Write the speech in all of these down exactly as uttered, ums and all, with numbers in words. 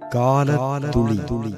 கால துளி துளி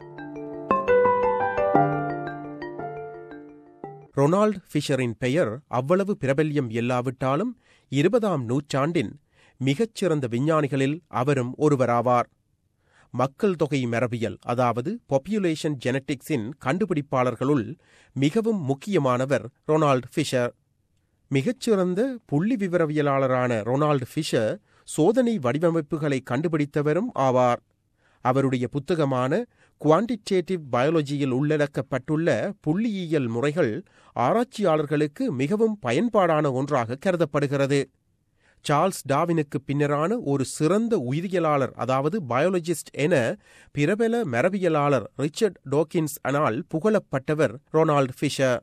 ரொனால்ட் ஃபிஷரின் பெயர் அவ்வளவு பிரபல்யம் இல்லாவிட்டாலும் இருபதாம் நூற்றாண்டின் மிகச்சிறந்த விஞ்ஞானிகளில் அவரும் ஒருவராவார். மக்கள் தொகை மரபியல், அதாவது பாப்புலேஷன் ஜெனடிக்ஸின் கண்டுபிடிப்பாளர்களுள் மிகவும் முக்கியமானவர் ரொனால்ட் ஃபிஷர். மிகச்சிறந்த புள்ளி விவரவியலாளரான ரொனால்ட் ஃபிஷர் சோதனை வடிவமைப்புகளை கண்டுபிடித்தவரும் ஆவார். அவருடைய புத்தகமான குவான்டிடேட்டிவ் பயாலஜியில் உள்ளடக்கப்பட்டுள்ள புள்ளியியல் முறைகள் ஆராய்ச்சியாளர்களுக்கு மிகவும் பயன்பாடான ஒன்றாக கருதப்படுகிறது. சார்ல்ஸ் டார்வினுக்கு பின்னரான ஒரு சிறந்த உயிரியலாளர், அதாவது பயாலஜிஸ்ட் என பிரபல மரபியலாளர் ரிச்சர்ட் டோக்கின்ஸ் ஆனால் புகழப்பட்டவர் ரொனால்ட் ஃபிஷர்.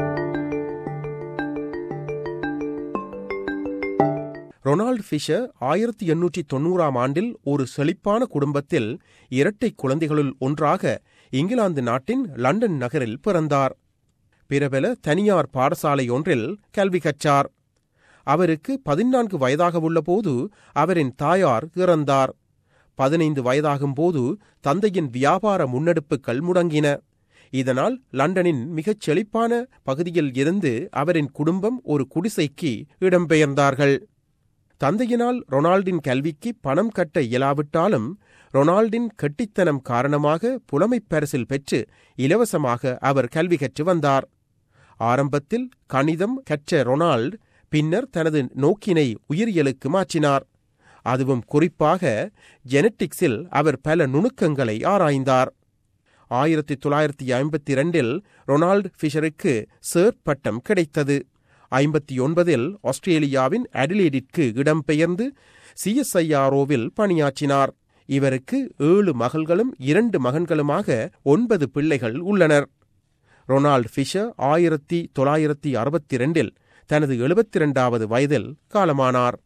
ரொனால்ட் ஃபிஷர் ஆயிரத்தி எண்ணூற்றி தொன்னூறாம் ஆண்டில் ஒரு செழிப்பான குடும்பத்தில் இரட்டை குழந்தைகளுள் ஒன்றாக இங்கிலாந்து நாட்டின் லண்டன் நகரில் பிறந்தார். பிரபல தனியார் பாடசாலை ஒன்றில் கல்வி கற்றார். அவருக்கு பதினான்கு வயதாகவுள்ள போது அவரின் தாயார் இறந்தார். பதினைந்து வயதாகும் போது தந்தையின் வியாபார முன்னெடுப்புகள் முடங்கின. இதனால் லண்டனின் மிகச் செழிப்பான பகுதியில் இருந்து அவரின் குடும்பம் ஒரு குடிசைக்கு இடம்பெயர்ந்தார்கள். தந்தையினால் ரொனால்டின் கல்விக்கு பணம் கட்ட இயலாவிட்டாலும் ரொனால்டின் கெட்டித்தனம் காரணமாக புலமைப் பரிசில் பெற்று இலவசமாக அவர் கல்வி கற்று வந்தார். ஆரம்பத்தில் கணிதம் கற்ற ரொனால்ட் பின்னர் தனது நோக்கினை உயிரியலுக்கு மாற்றினார். அதுவும் குறிப்பாக ஜெனட்டிக்ஸில் அவர் பல நுணுக்கங்களை ஆராய்ந்தார். ஆயிரத்தி தொள்ளாயிரத்தி ஐம்பத்தி இரண்டில் ரொனால்ட் ஃபிஷருக்கு சர் பட்டம் கிடைத்தது. ஐம்பத்தி ஒன்பதில் ஆஸ்திரேலியாவின் அடிலேடிற்கு இடம்பெயர்ந்து சிஎஸ்ஐஆர்ஓவில் பணியாற்றினார். இவருக்கு ஏழு மகள்களும் இரண்டு மகன்களுமாக ஒன்பது பிள்ளைகள் உள்ளனர். ரொனால்ட் ஃபிஷர் ஆயிரத்தி தொள்ளாயிரத்தி அறுபத்தி இரண்டில் தனது எழுபத்தி இரண்டாவது வயதில் காலமானார்.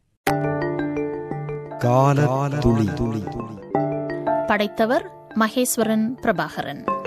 கால துளி துளி படைத்தவர் மகேஸ்வரன் பிரபாகரன்.